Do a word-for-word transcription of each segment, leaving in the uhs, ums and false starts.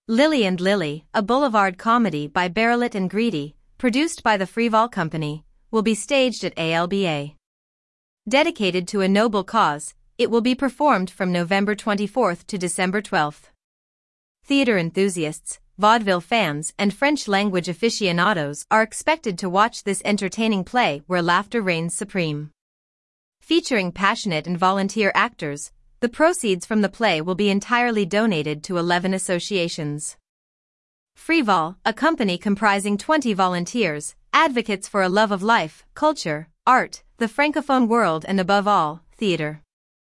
Lily and Lily, a boulevard comedy by Barrelett and Greedy, produced by the Freevol Company, will be staged at A L B A. Dedicated to a noble cause, it will be performed from November twenty-fourth to December twelfth. Theater enthusiasts, vaudeville fans, and French-language aficionados are expected to watch this entertaining play where laughter reigns supreme. Featuring passionate and volunteer actors, the proceeds from the play will be entirely donated to eleven associations. Freevol, a company comprising twenty volunteers, advocates for a love of life, culture, art, the francophone world and above all, theater.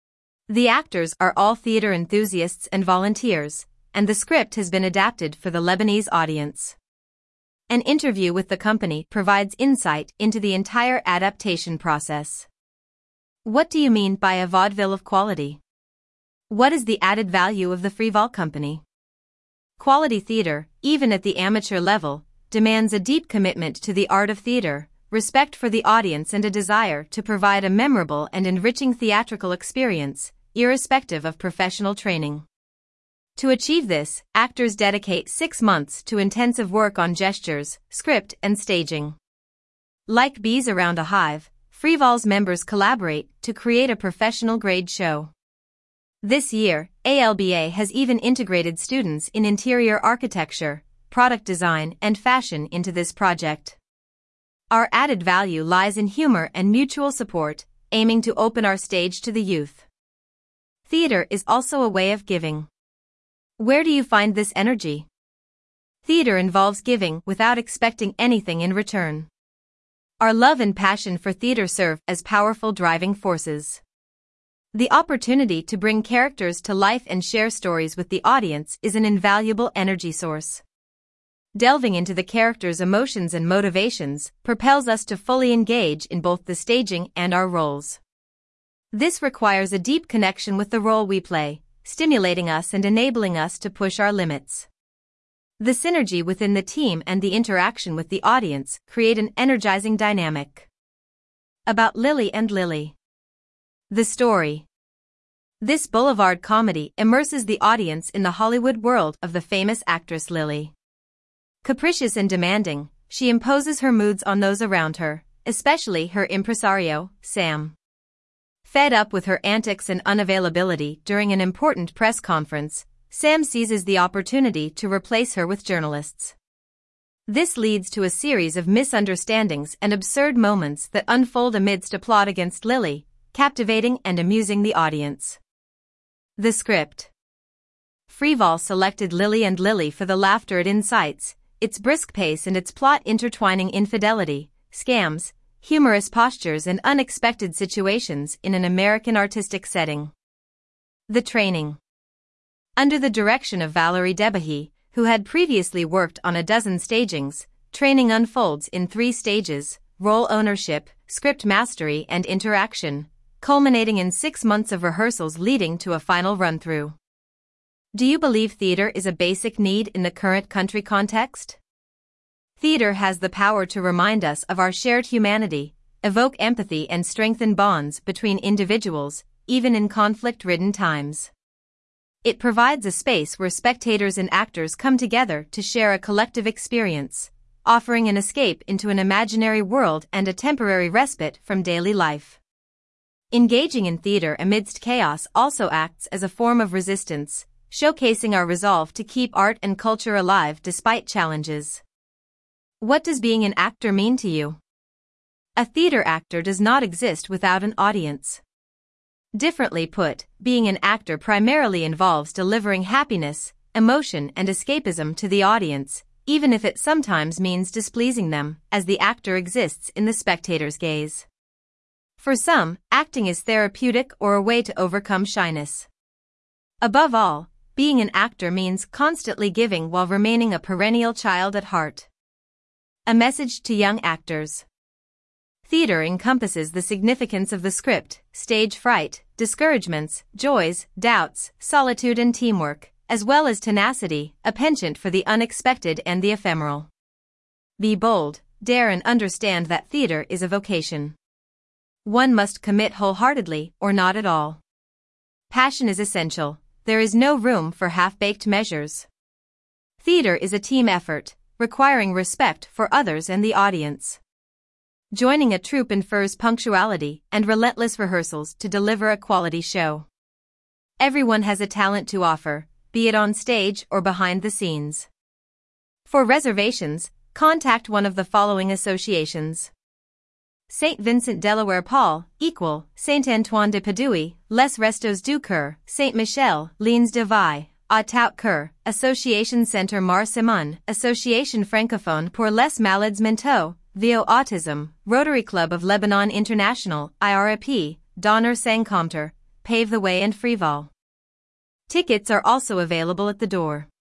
The actors are all theater enthusiasts and volunteers, and the script has been adapted for the Lebanese audience. An interview with the company provides insight into the entire adaptation process. What do you mean by a vaudeville of quality? What is the added value of the Freevol Company? Quality theater, even at the amateur level, demands a deep commitment to the art of theater, respect for the audience and a desire to provide a memorable and enriching theatrical experience, irrespective of professional training. To achieve this, actors dedicate six months to intensive work on gestures, script, and staging. Like bees around a hive, Freevol's members collaborate to create a professional-grade show. This year, A L B A has even integrated students in interior architecture, product design, and fashion into this project. Our added value lies in humor and mutual support, aiming to open our stage to the youth. Theater is also a way of giving. Where do you find this energy? Theater involves giving without expecting anything in return. Our love and passion for theater serve as powerful driving forces. The opportunity to bring characters to life and share stories with the audience is an invaluable energy source. Delving into the characters' emotions and motivations propels us to fully engage in both the staging and our roles. This requires a deep connection with the role we play, stimulating us and enabling us to push our limits. The synergy within the team and the interaction with the audience create an energizing dynamic. About Lily and Lily. The story. This boulevard comedy immerses the audience in the Hollywood world of the famous actress Lily. Capricious and demanding, she imposes her moods on those around her, especially her impresario, Sam. Fed up with her antics and unavailability during an important press conference, Sam seizes the opportunity to replace her with journalists. This leads to a series of misunderstandings and absurd moments that unfold amidst a plot against Lily, captivating and amusing the audience. The script. Freevol selected Lily and Lily for the laughter it incites, its brisk pace and its plot intertwining infidelity, scams, humorous postures and unexpected situations in an American artistic setting. The training. Under the direction of Valerie Debahy, who had previously worked on a dozen stagings, training unfolds in three stages: role ownership, script mastery and interaction, culminating in six months of rehearsals leading to a final run-through. Do you believe theater is a basic need in the current country context? Theater has the power to remind us of our shared humanity, evoke empathy and strengthen bonds between individuals, even in conflict-ridden times. It provides a space where spectators and actors come together to share a collective experience, offering an escape into an imaginary world and a temporary respite from daily life. Engaging in theater amidst chaos also acts as a form of resistance, showcasing our resolve to keep art and culture alive despite challenges. What does being an actor mean to you? A theater actor does not exist without an audience. Differently put, being an actor primarily involves delivering happiness, emotion and escapism to the audience, even if it sometimes means displeasing them, as the actor exists in the spectator's gaze. For some, acting is therapeutic or a way to overcome shyness. Above all, being an actor means constantly giving while remaining a perennial child at heart. A message to young actors. Theater encompasses the significance of the script, stage fright, discouragements, joys, doubts, solitude and teamwork, as well as tenacity, a penchant for the unexpected and the ephemeral. Be bold, dare and understand that theater is a vocation. One must commit wholeheartedly or not at all. Passion is essential. There is no room for half-baked measures. Theater is a team effort, requiring respect for others and the audience. Joining a troupe infers punctuality and relentless rehearsals to deliver a quality show. Everyone has a talent to offer, be it on stage or behind the scenes. For reservations, contact one of the following associations: Saint Vincent Delaware Paul, equal, Saint Antoine de Padoue, Les Restos du Cœur, Saint Michel, Liens de Vie, A Tout Cœur, Association Centre Mar Simon, Association Francophone pour les Malades Mentaux, Vio Autism, Rotary Club of Lebanon International, I R A P, Donner Saint-Comter, Pave the Way and Frival. Tickets are also available at the door.